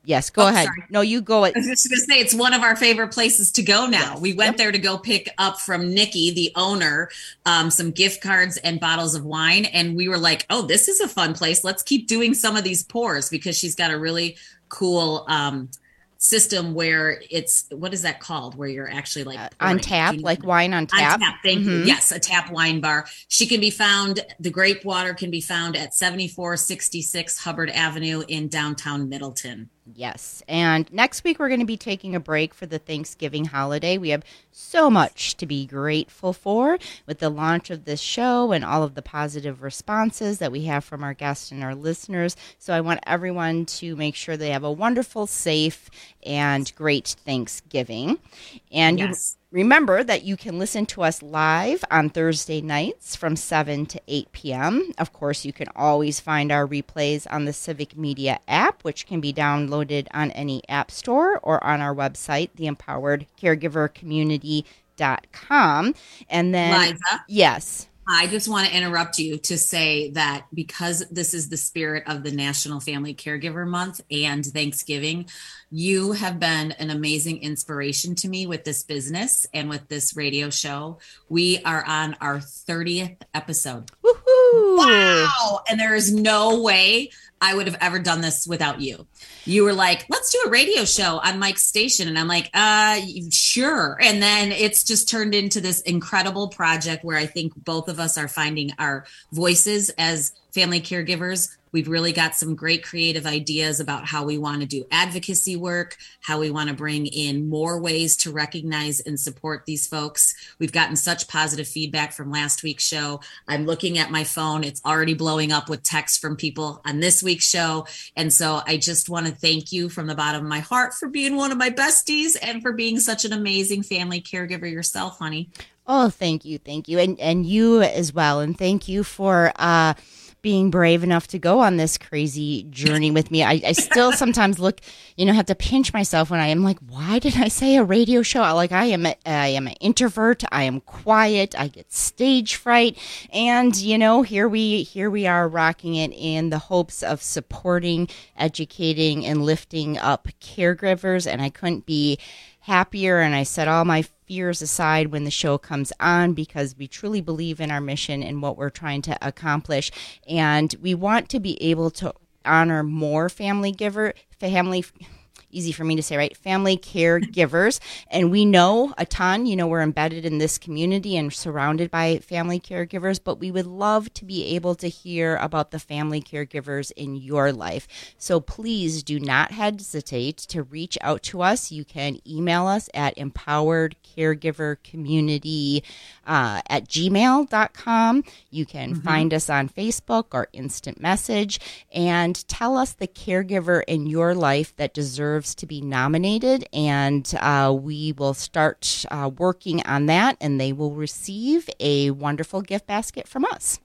Yes, go Oh, ahead. sorry. No, you go. I was just going to say, it's one of our favorite places to go now. Yes. We went Yep. there to go pick up from Nikki, the owner, um, some gift cards and bottles of wine. And we were like, oh, this is a fun place. Let's keep doing some of these pours, because she's got a really cool um, system where it's, what is that called? Where you're actually like Uh, on tap, You know- like wine on tap. On tap, thank you. Mhm. Yes, a tap wine bar. She can be found, the grape water can be found at seventy-four sixty-six Hubbard Avenue in downtown Middleton. Yes. And next week, we're going to be taking a break for the Thanksgiving holiday. We have so much to be grateful for with the launch of this show and all of the positive responses that we have from our guests and our listeners. So I want everyone to make sure they have a wonderful, safe, and great Thanksgiving. And Yes. you remember that you can listen to us live on Thursday nights from seven to eight p.m. Of course, you can always find our replays on the Civic Media app, which can be downloaded on any app store or on our website, the empowered caregiver community dot com. And then, Liza? yes. I just want to interrupt you to say that because this is the spirit of the National Family Caregiver Month and Thanksgiving, you have been an amazing inspiration to me with this business and with this radio show. We are on our thirtieth episode. Woohoo! Wow! And there is no way I would have ever done this without you. You were like, let's do a radio show on Mike's station. And I'm like, uh, sure. And then it's just turned into this incredible project where I think both of us are finding our voices as family caregivers. We've really got some great creative ideas about how we want to do advocacy work, how we want to bring in more ways to recognize and support these folks. We've gotten such positive feedback from last week's show. I'm looking at my phone. It's already blowing up with texts from people on this week's show. And so I just want to thank you from the bottom of my heart for being one of my besties and for being such an amazing family caregiver yourself, honey. Oh, thank you. Thank you. And, and you as well. And thank you for, uh, being brave enough to go on this crazy journey with me. I, I still sometimes look, you know, have to pinch myself when I am like, why did I say a radio show? Like I am, a, I am an introvert. I am quiet. I get stage fright. And, you know, here we, here we are rocking it in the hopes of supporting, educating, and lifting up caregivers. And I couldn't be happier. And I set all my fears aside when the show comes on, because we truly believe in our mission and what we're trying to accomplish. And we want to be able to honor more family giver, family, easy for me to say, right? Family caregivers. And we know a ton, you know, we're embedded in this community and surrounded by family caregivers, but we would love to be able to hear about the family caregivers in your life. So please do not hesitate to reach out to us. You can email us at empowered caregiver community uh, at gmail dot com. You can mm-hmm. find us on Facebook or instant message and tell us the caregiver in your life that deserves to be nominated, and uh, we will start uh, working on that, and they will receive a wonderful gift basket from us.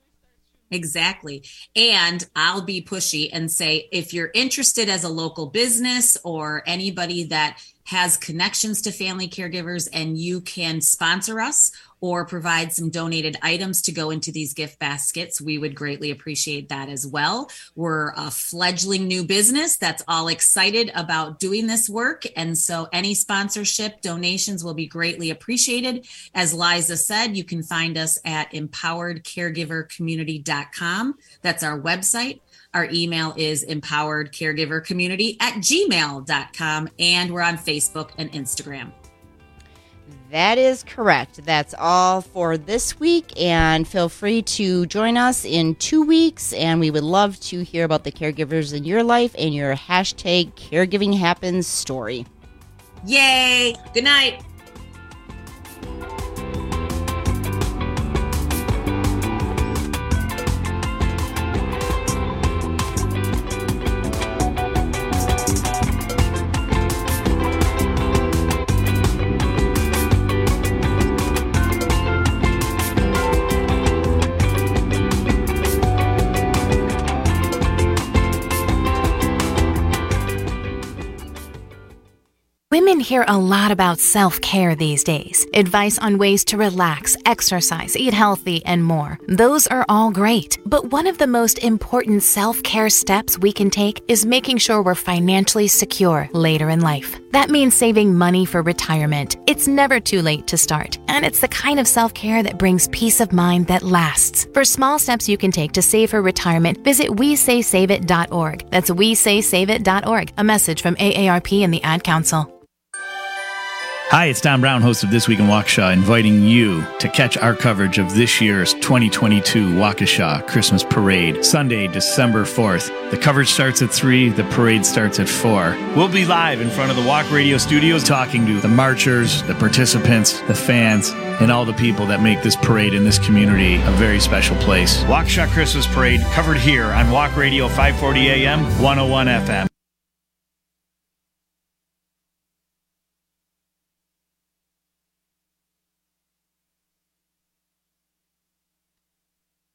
Exactly. And I'll be pushy and say, if you're interested as a local business or anybody that has connections to family caregivers and you can sponsor us or provide some donated items to go into these gift baskets, we would greatly appreciate that as well. We're a fledgling new business that's all excited about doing this work. And so any sponsorship donations will be greatly appreciated. As Liza said, you can find us at empowered caregiver community dot com. That's our website. Our email is empowered caregiver community at gmail dot com. And we're on Facebook and Instagram. That is correct. That's all for this week, and feel free to join us in two weeks, and we would love to hear about the caregivers in your life and your hashtag Caregiving Happens story. Yay! Good night. Women Women hear a lot about self-care these days. Advice on ways to relax, exercise, eat healthy, and more. Those are all great. But one of the most important self-care steps we can take is making sure we're financially secure later in life. That means saving money for retirement. It's never too late to start, and it's the kind of self-care that brings peace of mind that lasts. For small steps you can take to save for retirement, visit we say save it dot org. That's we say save it dot org. A message from A A R P and the Ad Council. Hi, it's Don Brown, host of This Week in Waukesha, inviting you to catch our coverage of this year's twenty twenty-two Waukesha Christmas Parade, Sunday, December fourth. The coverage starts at three, the parade starts at four. We'll be live in front of the Walk Radio studios talking to the marchers, the participants, the fans, and all the people that make this parade in this community a very special place. Waukesha Christmas Parade covered here on Walk Radio five forty A M, one oh one F M.